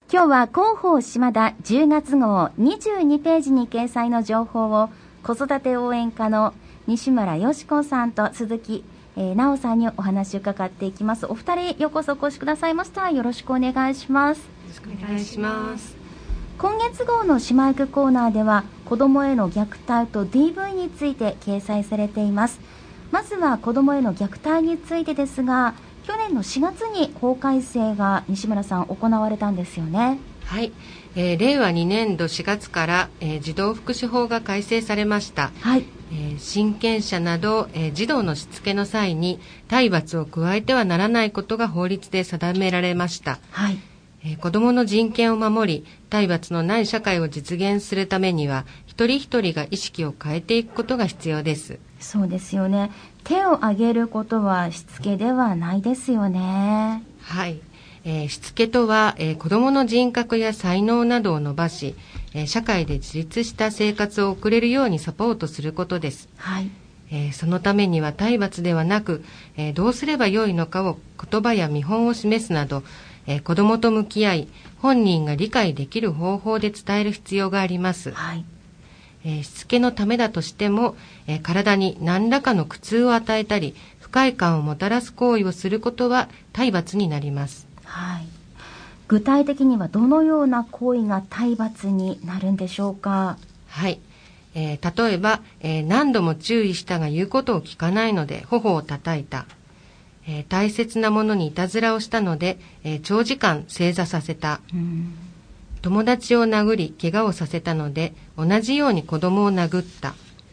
今日は広報島田10月号22ページに掲載の情報を子育て応援課の西村よし子さんと鈴木直さんにお話を伺っていきます。お二人ようこそお越しくださいました。よろしくお願いします。よろしくお願いします。 今月号の姉妹区コーナーでは子どもへの虐待と DV について掲載されています。まずは子どもへの虐待についてですが、去年の4月に法改正が西村さん行われたんですよね。 はい、令和2年度4月から、児童福祉法が改正されました。 はい。 親権者など、児童のしつけの際に体罰を加えてはならないことが法律で定められました。 はい。 子どもの人権を守り、体罰のない社会を実現するためには、一人一人が意識を変えていくことが必要です。 そうですよね。手を挙げることはしつけではないですよね。 はい。しつけとは、子どもの人格や才能などを伸ばし、社会で自立した生活を送れるようにサポートすることです。 はい。 そのためには体罰ではなく、どうすればよいのかを言葉や見本を示すなど、子どもと向き合い、本人が理解できる方法で伝える必要があります。 はい。 しつけのためだとしても、体に何らかの苦痛を与えたり、不快感をもたらす行為をすることは体罰になります。 はい。具体的にはどのような行為が体罰になるんでしょうか。 はい。例えば、何度も注意したが言うことを聞かないので頬を叩いた。大切なものにいたずらをしたので、長時間正座させた。友達を殴り怪我をさせたので同じように子供を殴った。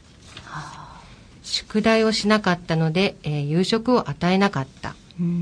宿題をしなかったので、夕食を与えなかった。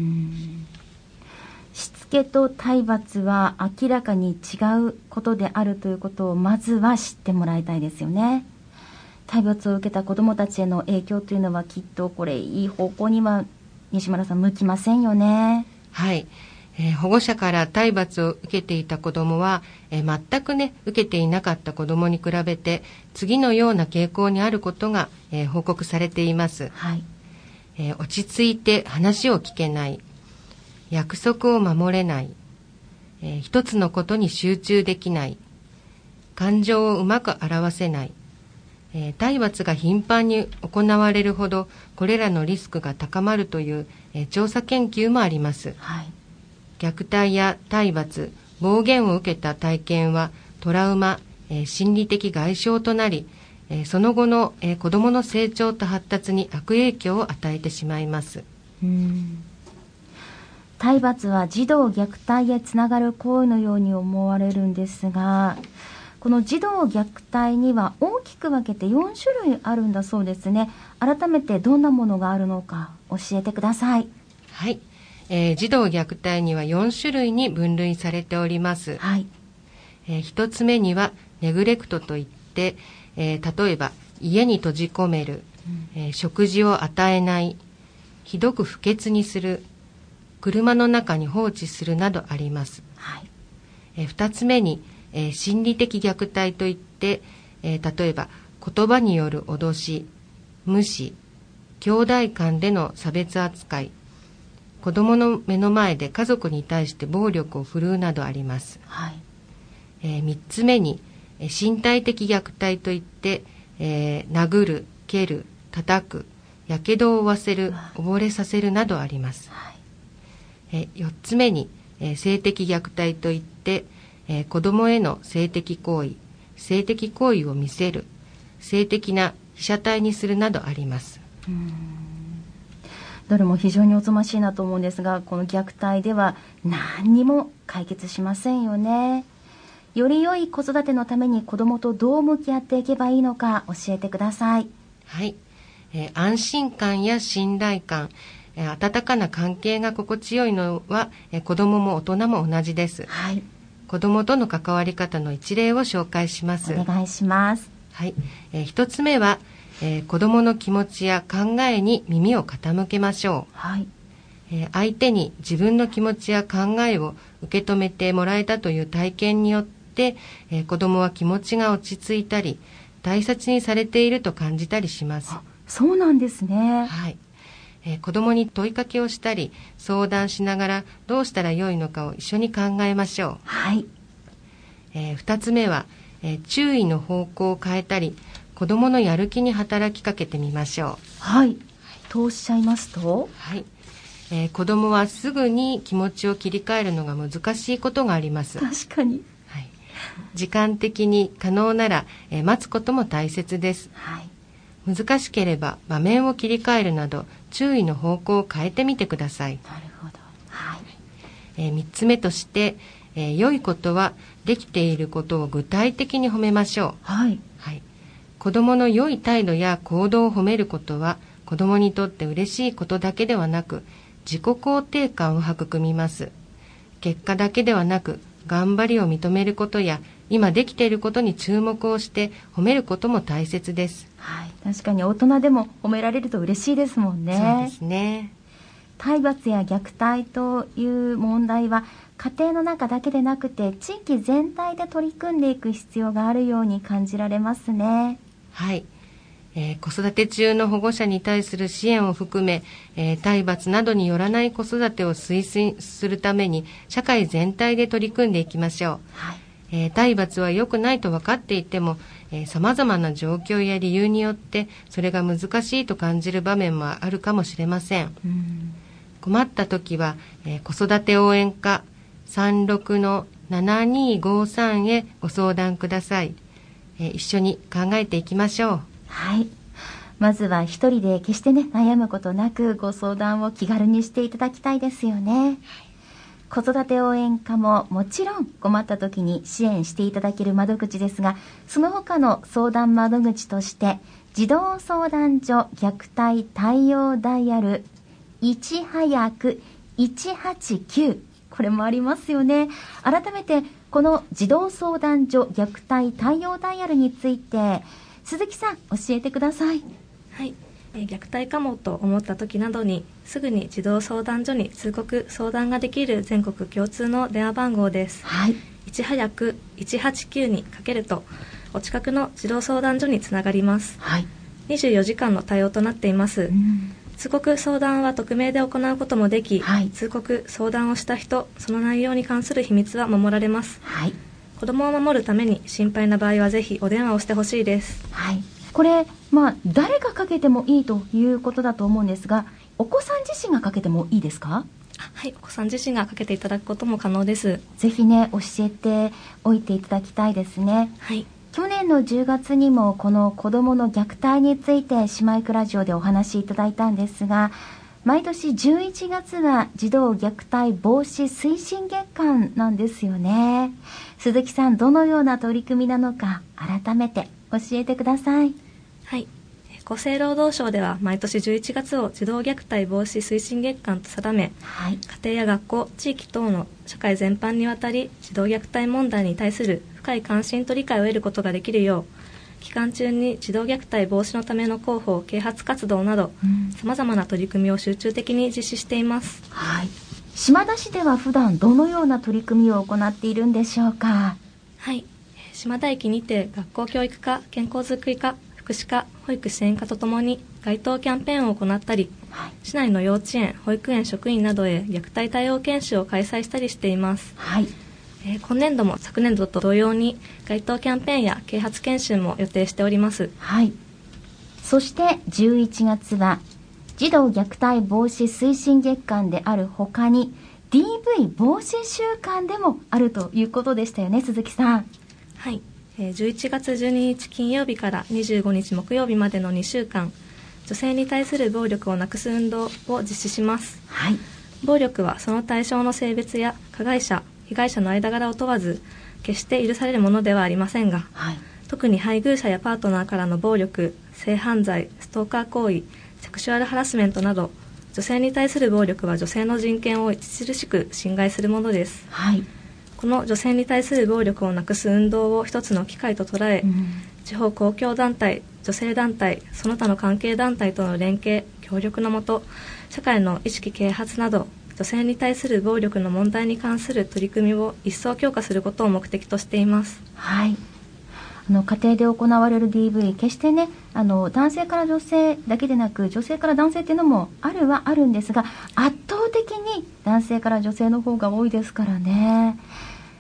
しつけと体罰は明らかに違うことであるということをまずは知ってもらいたいですよね。体罰を受けた子どもたちへの影響というのはきっとこれいい方向には西村さん向きませんよね。 はい。保護者から体罰を受けていた子どもは、全くね受けていなかった子どもに比べて次のような傾向にあることが、報告されています。 はい。 落ち着いて話を聞けない、約束を守れない、一つのことに集中できない、感情をうまく表せない、体罰が頻繁に行われるほどこれらのリスクが高まるという、調査研究もあります。 はい。 虐待や体罰、暴言を受けた体験はトラウマ、心理的外傷となり、その後の、子どもの成長と発達に悪影響を与えてしまいます。 体罰は児童虐待へつながる行為のように思われるんですが、この児童虐待には大きく分けて4種類あるんだそうですね。改めてどんなものがあるのか教えてください。 はい。児童虐待には4種類に分類されております。 はい。 1つ目にはネグレクトといって、例えば家に閉じ込める、食事を与えない、ひどく不潔にする、車の中に放置するなどあります。 はい。 2つ目に、心理的虐待といって、例えば言葉による脅し、無視、兄弟間での差別扱い、子供の目の前で家族に対して暴力を振るうなどあります。 はい。 3つ目に身体的虐待といって、殴る、蹴る、叩く、やけどを負わせる、溺れさせるなどあります。 はい。 4つ目に性的虐待といって、子供への性的行為、性的行為を見せる、性的な被写体にするなどあります。 どれも非常におぞましいなと思うんですが、この虐待では何にも解決しませんよね。より良い子育てのために子どもとどう向き合っていけばいいのか教えてください。 はい。安心感や信頼感、温かな関係が心地よいのは、子どもも大人も同じです。 はい。 子どもとの関わり方の一例を紹介します。 お願いします。 はい。一つ目は、子どもの気持ちや考えに耳を傾けましょう。 はい。 相手に自分の気持ちや考えを受け止めてもらえたという体験によって、子どもは気持ちが落ち着いたり、大切にされていると感じたりします。 そうなんですね。 はい。子どもに問いかけをしたり、相談しながらどうしたらよいのかを一緒に考えましょう。 はい。 2つ目は、注意の方向を変えたり、子どものやる気に働きかけてみましょう。 はい。とおっしゃいますと？ はい。子どもはすぐに気持ちを切り替えるのが難しいことがあります。 確かに。 はい。時間的に可能なら、待つことも大切です。 はい。 難しければ場面を切り替えるなど、注意の方向を変えてみてください。 なるほど。はい。 3つ目として、良いことはできていることを具体的に褒めましょう。 はい。 はい。子どもの良い態度や行動を褒めることは、子どもにとって嬉しいことだけではなく、自己肯定感を育みます。結果だけではなく、頑張りを認めることや、今できていることに注目をして褒めることも大切です。 はい。確かに大人でも褒められると嬉しいですもんね。 そうですね。 体罰や虐待という問題は家庭の中だけでなくて地域全体で取り組んでいく必要があるように感じられますね。 はい。子育て中の保護者に対する支援を含め、体罰などによらない子育てを推進するために社会全体で取り組んでいきましょう。 はい。 体罰は良くないと分かっていても、様々な状況や理由によってそれが難しいと感じる場面もあるかもしれません。困った時は、子育て応援課 36-7253 へご相談ください。一緒に考えていきましょう。 はい。まずは一人で決してね、悩むことなくご相談を気軽にしていただきたいですよね。はい、子育て応援課ももちろん困った時に支援していただける窓口ですが、その他の相談窓口として児童相談所虐待対応ダイヤルいち早く189、これもありますよね。改めてこの児童相談所虐待対応ダイヤルについて鈴木さん教えてください。 はい、虐待かもと思った時などにすぐに児童相談所に通告相談ができる全国共通の電話番号です。 はい、 いち早く189にかけるとお近くの児童相談所につながります。 はい、 24時間の対応となっています。通告相談は匿名で行うこともでき、 はい、 通告相談をした人その内容に関する秘密は守られます。 はい、 子どもを守るために心配な場合はぜひお電話をしてほしいです。 はい、これ、誰がかけてもいいということだと思うんですが、お子さん自身がかけてもいいですか？ はい、お子さん自身がかけていただくことも可能です。 ぜひね、教えておいていただきたいですね。 はい。 去年の10月にもこの子どもの虐待について姉妹クラジオでお話しいただいたんですが、毎年11月は児童虐待防止推進月間なんですよね。鈴木さん、どのような取り組みなのか改めて教えてください。 はい、厚生労働省では毎年11月を児童虐待防止推進月間と定め、 はい、 家庭や学校、地域等の社会全般にわたり児童虐待問題に対する深い関心と理解を得ることができるよう、期間中に児童虐待防止のための広報・啓発活動などさまざまな取り組みを集中的に実施しています。 はい、島田市では普段どのような取り組みを行っているんでしょうか？ はい、島田駅にて学校教育課、健康づくり課、福祉課、保育支援課とともに街頭キャンペーンを行ったり、はい、市内の幼稚園、保育園職員などへ虐待対応研修を開催したりしています。 はい、 今年度も昨年度と同様に街頭キャンペーンや啓発研修も予定しております。 はい。そして11月は児童虐待防止推進月間である他に DV 防止週間でもあるということでしたよね、鈴木さん。 はい、11月12日金曜日から25日木曜日までの2週間、女性に対する暴力をなくす運動を実施します。 はい、 暴力はその対象の性別や加害者、被害者の間柄を問わず決して許されるものではありませんが、 はい、 特に配偶者やパートナーからの暴力、性犯罪、ストーカー行為、セクシュアルハラスメントなど女性に対する暴力は女性の人権を著しく侵害するものです。 はい、 この女性に対する暴力をなくす運動を一つの機会と捉え、地方公共団体、女性団体、その他の関係団体との連携、協力のもと、社会の意識啓発など女性に対する暴力の問題に関する取り組みを一層強化することを目的としています。 はい、家庭で行われる DV、 決してね、男性から女性だけでなく女性から男性っていうのもあるはあるんですが、圧倒的に男性から女性の方が多いですからね。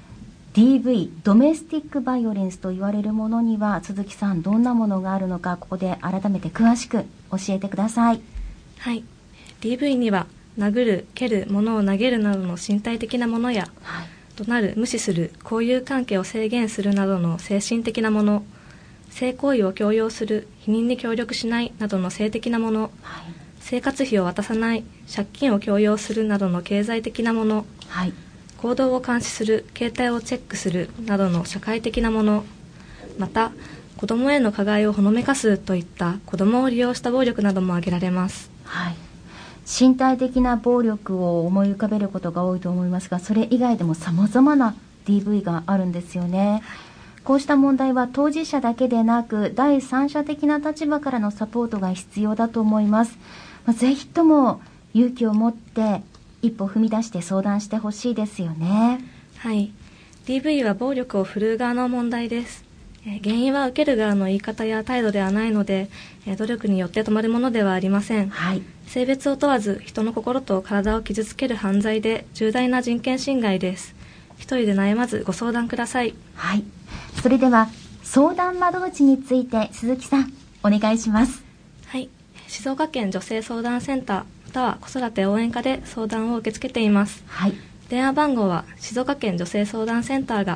DV、ドメスティックバイオレンスと言われるものには、鈴木さん、どんなものがあるのか、ここで改めて詳しく教えてください。 はい。DV には、殴る、蹴る、物を投げるなどの身体的なものや、怒鳴る、無視する、交友関係を制限するなどの精神的なもの、性行為を強要する、否認に協力しないなどの性的なもの、生活費を渡さない、借金を強要するなどの経済的なもの、行動を監視する、携帯をチェックするなどの社会的なもの、また子どもへの加害をほのめかすといった子どもを利用した暴力なども挙げられます。 身体的な暴力を思い浮かべることが多いと思いますが、それ以外でも様々な DV があるんですよね。こうした問題は当事者だけでなく、第三者的な立場からのサポートが必要だと思います。ぜひとも勇気を持って一歩踏み出して相談してほしいですよね。 はい。DV は暴力を振るう側の問題です。原因は受ける側の言い方や態度ではないので、努力によって止まるものではありません。性別を問わず人の心と体を傷つける犯罪で重大な人権侵害です。一人で悩まずご相談ください。 それでは相談窓口について鈴木さんお願いします。 静岡県女性相談センターまたは子育て応援課で相談を受け付けています。電話番号は静岡県女性相談センターが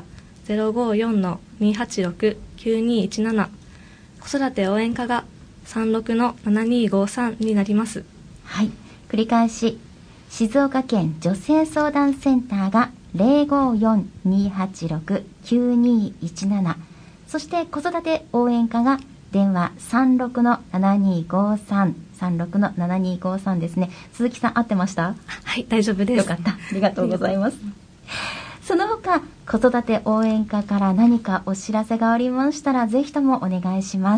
054-286-9217、子育て応援課が 36-7253 になります。 繰り返し、静岡県女性相談センターが 054-286-9217、そして子育て応援課が電話 36-7253 36-7253ですね。鈴木さん合ってました？ 大丈夫です。 よかった。ありがとうございます。その他、子育て応援課から何かお知らせがありましたら、ぜひともお願いします。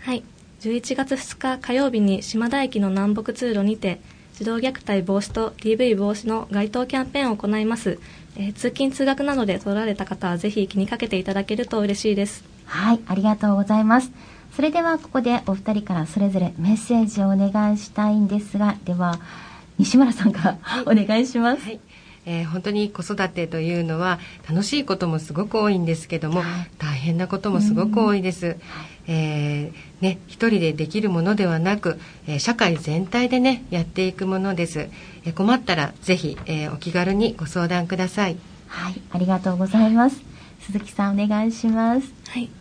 11月2日火曜日に島田駅の南北通路にて、児童虐待防止と DV 防止の街頭キャンペーンを行います。通勤通学などで取られた方はぜひ気にかけていただけると嬉しいです。 ありがとうございます。それではここでお二人からそれぞれメッセージをお願いしたいんですが、では西村さんからお願いします。 本当に子育てというのは楽しいこともすごく多いんですけども、大変なこともすごく多いです。一人でできるものではなく、社会全体でねやっていくものです。困ったらぜひ、お気軽にご相談ください。 ありがとうございます。鈴木さんお願いします。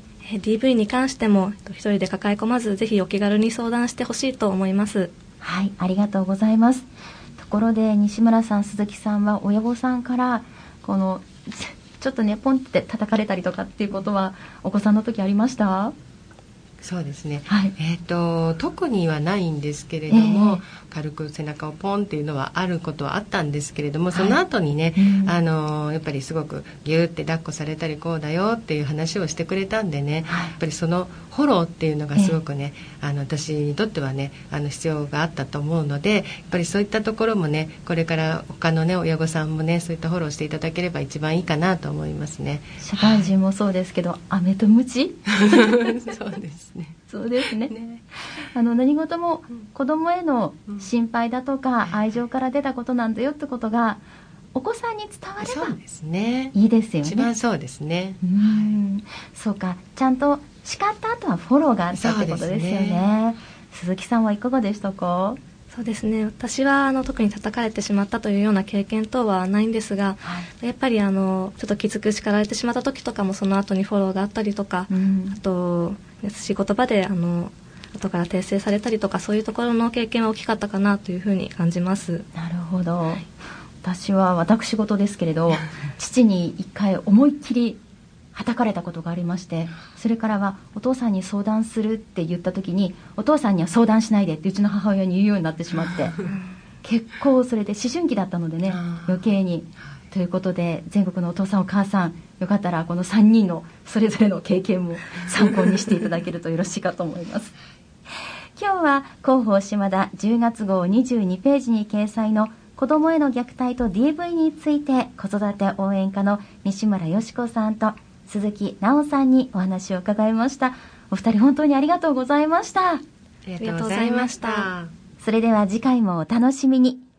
DV に関しても一人で抱え込まず、ぜひお気軽に相談してほしいと思います。 ありがとうございます。ところで西村さん、鈴木さんは親御さんからこのちょっとねポンって叩かれたりとかっていうことはお子さんの時ありました？ そうですね、特にはないんですけれども、軽く背中をポンっていうのはあることはあったんですけれども、その後にね、やっぱりすごくギューって抱っこされたりこうだよっていう話をしてくれたんでね、やっぱりそのフォローっていうのがすごくね、私にとってはね必要があったと思うので、やっぱりそういったところもね、これから他のね親御さんもねそういったフォローしていただければ一番いいかなと思いますね。 社会人もそうですけど、飴とムチそうですね。 そうですね。何事も子供への心配だとか愛情から出たことなんだよってことがお子さんに伝わればいいですよね。 一番そうですね。 そうか、ちゃんと叱った後はフォローがあったってことですよね。鈴木さんはいかがでしたか？ そうですね、私は特に叩かれてしまったというような経験等はないんですが、やっぱりちょっときつく叱られてしまった時とかもその後にフォローがあったりとか、あと優しい言葉で後から訂正されたりとか、そういうところの経験は大きかったかなというふうに感じます。 なるほど。私事ですけれど父に一回思いっきり叩かれたことがありまして、それからはお父さんに相談するって言った時に、お父さんには相談しないでってうちの母親に言うようになってしまって結構それで思春期だったのでね、余計にということで、全国のお父さんお母さん、よかったらこの3人のそれぞれの経験も参考にしていただけるとよろしいかと思います。今日は広報島田10月号22ページに掲載の子どもへの虐待と DV について、子育て応援課の西村よし子さんと鈴木直さんにお話を伺いました。お二人本当にありがとうございました。 ありがとうございました。 それでは次回もお楽しみに。